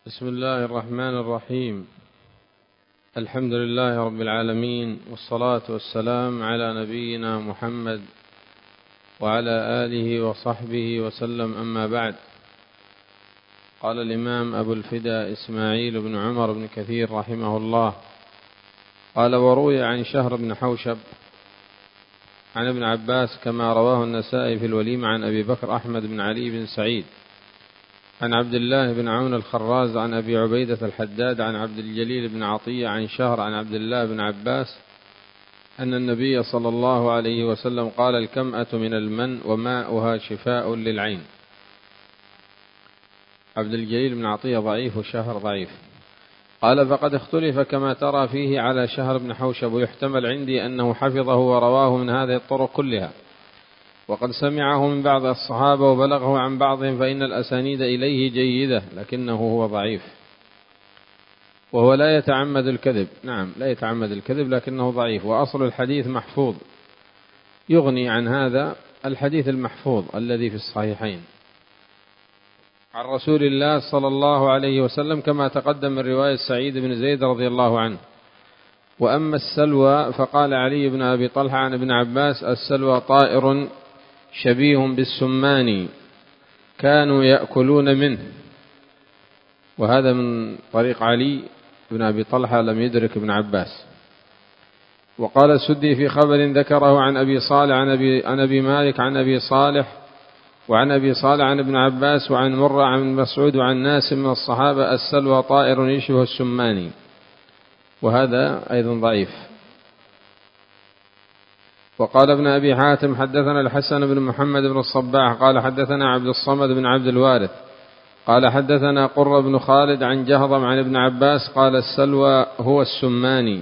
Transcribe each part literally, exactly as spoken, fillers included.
بسم الله الرحمن الرحيم. الحمد لله رب العالمين، والصلاة والسلام على نبينا محمد وعلى آله وصحبه وسلم، أما بعد. قال الإمام أبو الفداء إسماعيل بن عمر بن كثير رحمه الله قال: وروي عن شهر بن حوشب عن ابن عباس كما رواه النسائي في الوليمة عن أبي بكر أحمد بن علي بن سعيد عن عبد الله بن عون الخراز عن أبي عبيدة الحداد عن عبد الجليل بن عطية عن شهر عن عبد الله بن عباس أن النبي صلى الله عليه وسلم قال: الكمأة من المن وماؤها شفاء للعين. عبد الجليل بن عطية ضعيف وشهر ضعيف. قال: فقد اختلف كما ترى فيه على شهر بن حوشب، ويحتمل عندي أنه حفظه ورواه من هذه الطرق كلها، وقد سمعه من بعض الصحابة وبلغه عن بعضهم، فإن الأسانيد إليه جيدة، لكنه هو ضعيف، وهو لا يتعمد الكذب. نعم، لا يتعمد الكذب، لكنه ضعيف، وأصل الحديث محفوظ. يغني عن هذا الحديث المحفوظ الذي في الصحيحين عن رسول الله صلى الله عليه وسلم، كما تقدم من رواية سعيد بن زيد رضي الله عنه. وأما السلوى فقال علي بن أبي طلحة عن ابن عباس: السلوى طائر شبيه بالسمان كانوا يأكلون منه. وهذا من طريق علي بن أبي طلحة، لم يدرك ابن عباس. وقال السدي في خبر ذكره عن أبي صالح عن أبي, عن أبي مالك عن أبي صالح وعن أبي صالح عن ابن عباس وعن مرة عن مسعود وعن ناس من الصحابة: السلوى طائر يشبه السماني. وهذا أيضا ضعيف. وقال ابن أبي حاتم: حدثنا الحسن بن محمد بن الصباح قال حدثنا عبد الصمد بن عبد الوارث قال حدثنا قرة بن خالد عن جهضم عن ابن عباس قال: السلوى هو السماني.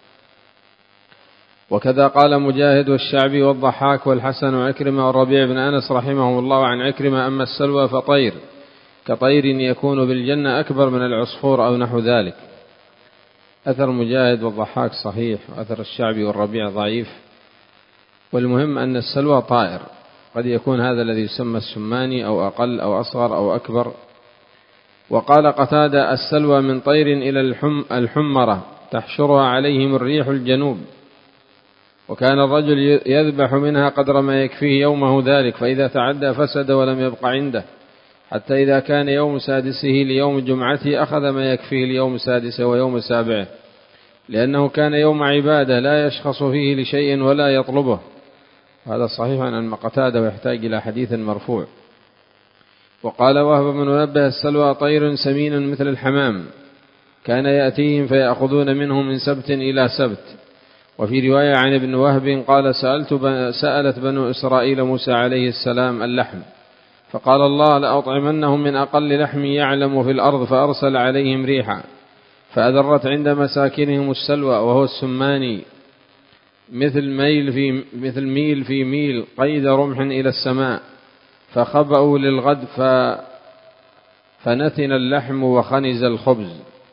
وكذا قال مجاهد والشعبي والضحاك والحسن وعكرمة والربيع بن أنس رحمهم الله عن عكرمة: أما السلوى فطير كطير يكون بالجنة أكبر من العصفور أو نحو ذلك. أثر مجاهد والضحاك صحيح، وأثر الشعبي والربيع ضعيف. والمهم أن السلوى طائر، قد يكون هذا الذي يسمى السماني أو أقل أو أصغر أو أكبر. وقال قتادة: السلوى من طير إلى الحم الحمرة تحشرها عليهم الريح الجنوب، وكان الرجل يذبح منها قدر ما يكفيه يومه ذلك، فإذا تعدى فسد ولم يبق عنده، حتى إذا كان يوم سادسه ليوم جمعته أخذ ما يكفيه ليوم سادسه ويوم سابعه، لأنه كان يوم عبادة لا يشخص فيه لشيء ولا يطلبه. هذا صحيح عن قتادة ويحتاج إلى حديث مرفوع. وقال وهب بن منبه: السلوى طير سمين مثل الحمام كان يأتيهم فيأخذون منه من سبت إلى سبت. وفي رواية عن ابن وهب قال: سألت سألت بنو إسرائيل موسى عليه السلام اللحم، فقال الله: لأطعمنهم من أقل لحم يعلم في الأرض، فأرسل عليهم ريحا فأذرت عند مساكنهم السلوى وهو السماني، مثل ميل في مثل ميل في ميل قيد رمح إلى السماء، فخبأوا للغد ف فنتن اللحم وخنز الخبز.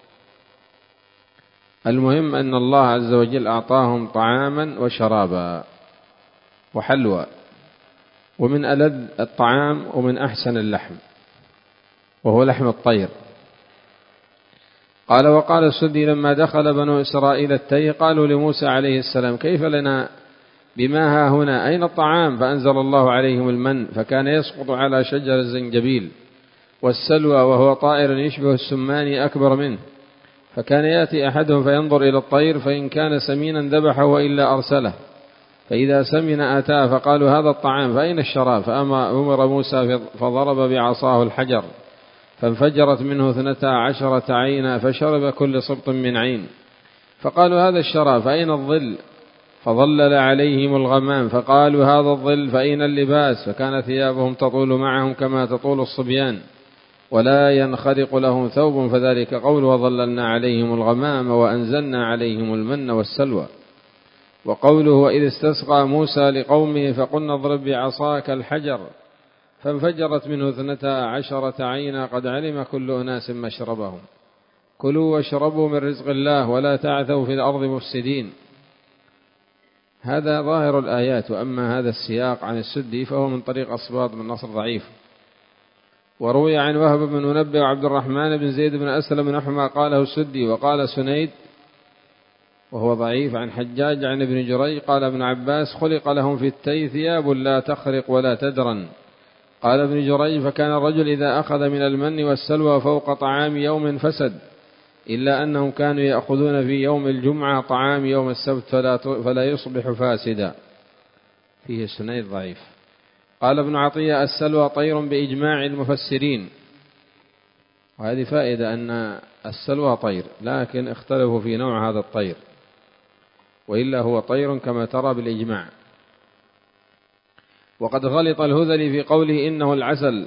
المهم أن الله عز وجل أعطاهم طعاما وشرابا وحلوى، ومن ألذ الطعام ومن أحسن اللحم وهو لحم الطير. قال: وقال السدي: لما دخل بنو إسرائيل التيه قالوا لموسى عليه السلام: كيف لنا بما ها هنا؟ أين الطعام؟ فأنزل الله عليهم المن، فكان يسقط على شجر الزنجبيل، والسلوى وهو طائر يشبه السماني أكبر منه، فكان يأتي أحدهم فينظر إلى الطير، فإن كان سمينا ذبحه وإلا أرسله، فإذا سمن أتاه، فقالوا: هذا الطعام، فأين الشراب؟ فأمر موسى فضرب بعصاه الحجر فانفجرت منه اثنتا عشرة عينا، فشرب كل سبط من عين. فقالوا: هذا الشراب، فأين الظل؟ فظلل عليهم الغمام، فقالوا: هذا الظل، فأين اللباس؟ فكان ثيابهم تطول معهم كما تطول الصبيان، ولا ينخرق لهم ثوب، فذلك قول: وظللنا عليهم الغمام وأنزلنا عليهم المن والسلوى. وقوله: وإذ استسقى موسى لقومه فقلنا اضرب بعصاك الحجر فانفجرت منه اثنتا عشرة عينا قد علم كل أناس مشربهم كلوا واشربوا من رزق الله ولا تعثوا في الأرض مفسدين. هذا ظاهر الآيات. وأما هذا السياق عن السدي فهو من طريق أصباط بن نصر ضعيف. وروي عن وهب بن منبه وعبد الرحمن بن زيد بن أسلم نحو ما قاله السدي. وقال سنيد وهو ضعيف عن حجاج عن ابن جريج قال ابن عباس خلق لهم في التي ثياب لا تخرق ولا تدرن. قال ابن جريج فكان الرجل إذا أخذ من المن والسلوى فوق طعام يوم فسد، إلا أنهم كانوا يأخذون في يوم الجمعة طعام يوم السبت فلا, فلا يصبح فاسدا. فيه سنيد ضعيف. قال ابن عطية السلوى طير بإجماع المفسرين، وهذه فائدة أن السلوى طير، لكن اختلفوا في نوع هذا الطير، وإلا هو طير كما ترى بالإجماع. وقد غلط الهذلي في قوله إنه العسل،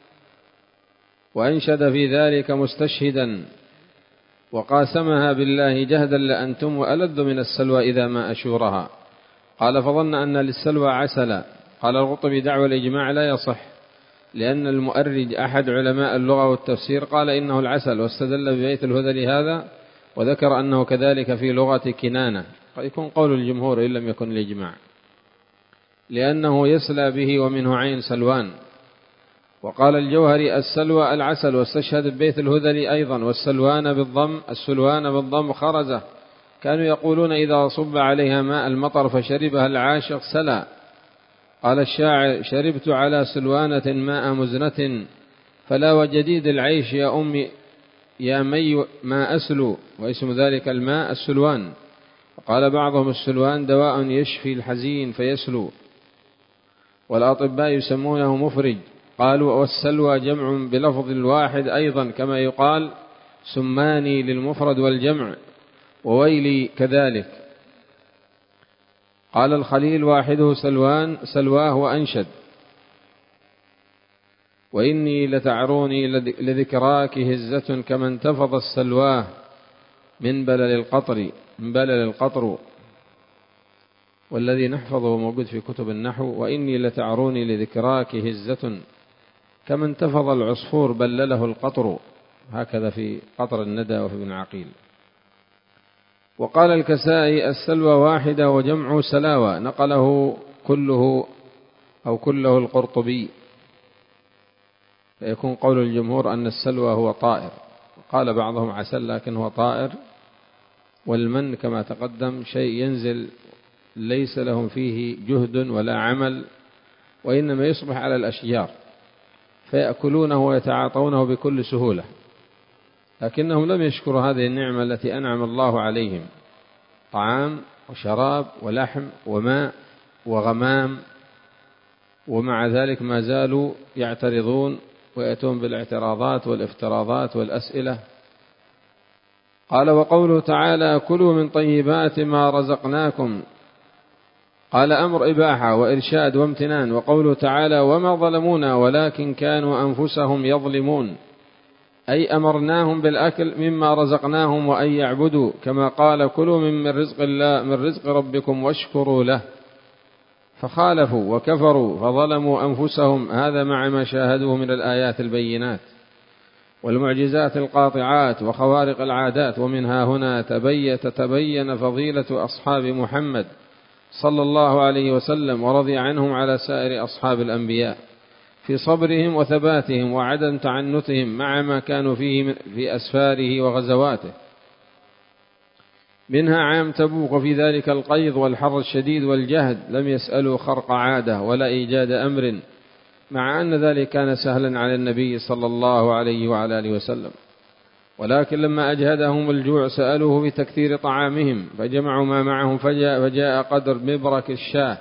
وأنشد في ذلك مستشهدا وقاسمها بالله جهدا لأنتم ألذ من السلوى إذا ما أشورها. قال فظن أن للسلوى عسلا. قال القرطبي دعوى الإجماع لا يصح، لأن المؤرج أحد علماء اللغة والتفسير قال إنه العسل، واستدل ببيت الهذلي هذا، وذكر أنه كذلك في لغة كنانة. قد يكون قول الجمهور إن لم يكن الإجماع، لأنه يسلى به ومنه عين سلوان. وقال الجوهري السلوى العسل، واستشهد ببيت الهذلي أيضا. والسلوان بالضم السلوان بالضم خرزة، كانوا يقولون إذا صب عليها ماء المطر فشربها العاشق سلا. قال الشاعر شربت على سلوانة ماء مزنة، فلا وجديد العيش يا أمي يا مي ما أسلو، واسم ذلك الماء السلوان. قال بعضهم السلوان دواء يشفي الحزين فيسلو، والأطباء يسمونه مفرج. قالوا والسلوى جمع بلفظ الواحد أيضا، كما يقال سماني للمفرد والجمع، وويلي كذلك. قال الخليل واحده سلوان سلواه وأنشد. وإني لتعروني لذكراك هزة كما انتفض السلواه من بلل القطر من بلل القطر. والذي نحفظه موجود في كتب النحو وإني لتعروني لذكراك هزة كما انتفض العصفور بلله القطر، هكذا في قطر الندى وفي ابن عقيل. وقال الكسائي السلوى واحدة وجمع سلاوى، نقله كله أو كله القرطبي، فيكون قول الجمهور أن السلوى هو طائر. قال بعضهم عسل لكن هو طائر. والمن كما تقدم شيء ينزل ليس لهم فيه جهد ولا عمل، وإنما يصبح على الأشجار فيأكلونه ويتعاطونه بكل سهولة، لكنهم لم يشكروا هذه النعمة التي أنعم الله عليهم، طعام وشراب ولحم وماء وغمام، ومع ذلك ما زالوا يعترضون ويأتون بالاعتراضات والافتراضات والأسئلة. قال وقوله تعالى كلوا من طيبات ما رزقناكم، قال أمر إباحة وإرشاد وامتنان. وقوله تعالى وما ظلمونا ولكن كانوا أنفسهم يظلمون، أي أمرناهم بالأكل مما رزقناهم وأن يعبدوا، كما قال كلوا من رزق الله من رزق ربكم واشكروا له، فخالفوا وكفروا فظلموا أنفسهم. هذا مع ما شاهدوه من الآيات البينات والمعجزات القاطعات وخوارق العادات. ومنها هنا تبين تتبين فضيلة أصحاب محمد صلى الله عليه وسلم ورضي عنهم على سائر أصحاب الأنبياء في صبرهم وثباتهم وعدم تعنتهم مع ما كانوا فيه في أسفاره وغزواته. منها عام تبوك، وفي ذلك القيض والحر الشديد والجهد لم يسألوا خرق عادة ولا إيجاد أمر، مع أن ذلك كان سهلا على النبي صلى الله عليه وعلى آله وسلم. ولكن لما أجهدهم الجوع سألوه بتكثير طعامهم، فجمعوا ما معهم فجاء, فجاء قدر مبرك الشاه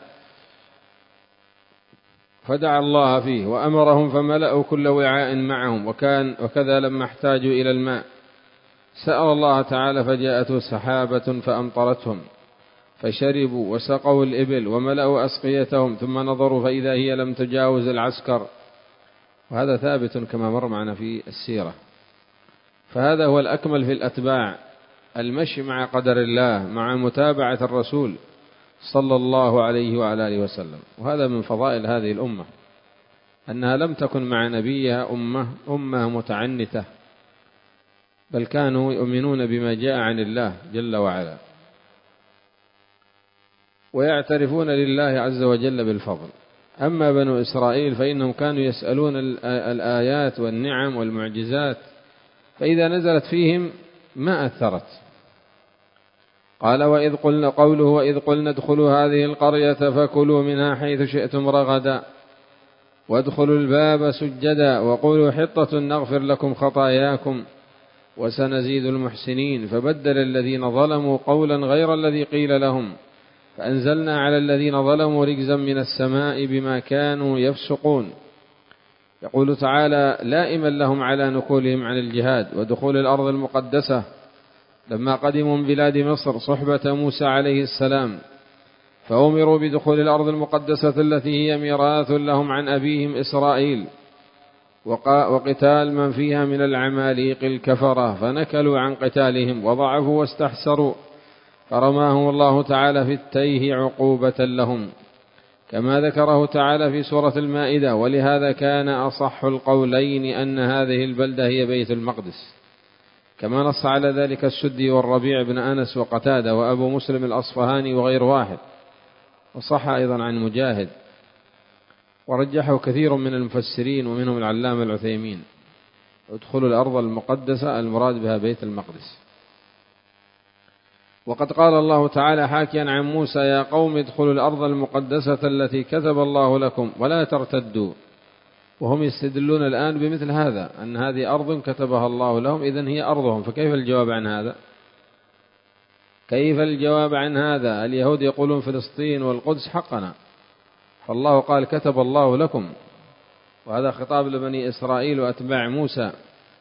فدعا الله فيه وأمرهم فملأوا كل وعاء معهم. وكان وكذا لما احتاجوا إلى الماء سأل الله تعالى فجاءته سحابة فأمطرتهم فشربوا وسقوا الإبل وملأوا أسقيتهم، ثم نظروا فإذا هي لم تجاوز العسكر. وهذا ثابت كما مر معنا في السيرة. فهذا هو الأكمل في الأتباع، المشي مع قدر الله مع متابعة الرسول صلى الله عليه وعلى آله وسلم. وهذا من فضائل هذه الأمة، أنها لم تكن مع نبيها أمة, أمة متعنتة، بل كانوا يؤمنون بما جاء عن الله جل وعلا، ويعترفون لله عز وجل بالفضل. أما بنو إسرائيل فإنهم كانوا يسألون الآيات والنعم والمعجزات، فإذا نزلت فيهم ما أثرت. قال وإذ قلنا قوله وإذ قلنا ادخلوا هذه القرية فكلوا منها حيث شئتم رغدا وادخلوا الباب سجدا وقولوا حطة نغفر لكم خطاياكم وسنزيد المحسنين. فبدل الذين ظلموا قولا غير الذي قيل لهم فأنزلنا على الذين ظلموا رجزا من السماء بما كانوا يفسقون. يقول تعالى لائما لهم على نكولهم عن الجهاد ودخول الأرض المقدسة لما قدموا من بلاد مصر صحبة موسى عليه السلام، فأمروا بدخول الأرض المقدسة التي هي ميراث لهم عن أبيهم إسرائيل وقتال من فيها من العماليق الكفرة، فنكلوا عن قتالهم وضعفوا واستحسروا، فرماهم الله تعالى في التيه عقوبة لهم كما ذكره تعالى في سورة المائدة. ولهذا كان أصح القولين أن هذه البلدة هي بيت المقدس، كما نص على ذلك السدي والربيع بن أنس وقتادة وأبو مسلم الأصفهاني وغير واحد، وصح أيضا عن مجاهد، ورجحه كثير من المفسرين ومنهم العلامة العثيمين. ادخلوا الأرض المقدسة المراد بها بيت المقدس. وقد قال الله تعالى حاكيا عن موسى يا قوم ادخلوا الأرض المقدسة التي كتب الله لكم ولا ترتدوا، وهم يستدلون الآن بمثل هذا أن هذه أرض كتبها الله لهم إذن هي أرضهم، فكيف الجواب عن هذا؟ كيف الجواب عن هذا؟ اليهود يقولون فلسطين والقدس حقنا، فالله قال كتب الله لكم، وهذا خطاب لبني إسرائيل وأتباع موسى.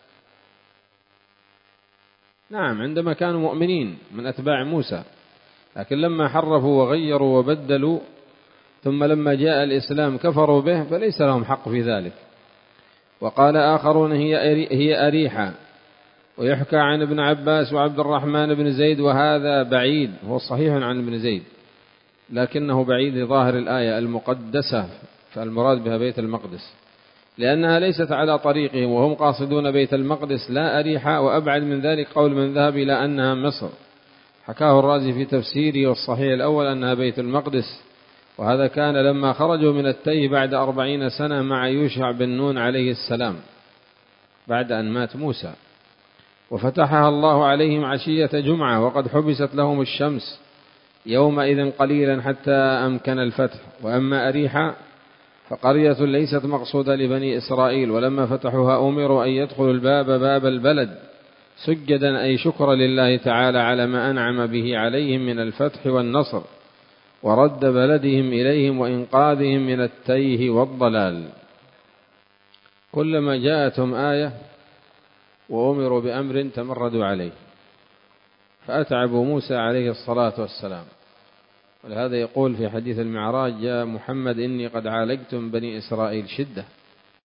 نعم عندما كانوا مؤمنين من أتباع موسى، لكن لما حرفوا وغيروا وبدلوا ثم لما جاء الإسلام كفروا به فليس لهم حق في ذلك. وقال آخرون هي هي أريحة، ويحكى عن ابن عباس وعبد الرحمن بن زيد وهذا بعيد، هو صحيح عن ابن زيد لكنه بعيد لظاهر الآية المقدسة، فالمراد بها بيت المقدس لأنها ليست على طريقهم وهم قاصدون بيت المقدس لا أريحة. وأبعد من ذلك قول من ذهب إلى أنها مصر، حكاه الرازي في تفسيره، والصحيح الأول أنها بيت المقدس، وهذا كان لما خرجوا من التيه بعد أربعين سنة مع يوشع بن نون عليه السلام بعد أن مات موسى، وفتحها الله عليهم عشية جمعة وقد حبست لهم الشمس يومئذ قليلا حتى أمكن الفتح. وأما أريحة فقرية ليست مقصودة لبني إسرائيل، ولما فتحوها أمروا أن يدخلوا الباب باب البلد سجدا أي شكرا لله تعالى على ما أنعم به عليهم من الفتح والنصر ورد بلدهم إليهم وإنقاذهم من التيه والضلال. كلما جاءتهم آية وأمروا بأمر تمردوا عليه، فأتعبوا موسى عليه الصلاة والسلام. ولهذا يقول في حديث المعراج يا محمد إني قد عالجتم بني إسرائيل شدة،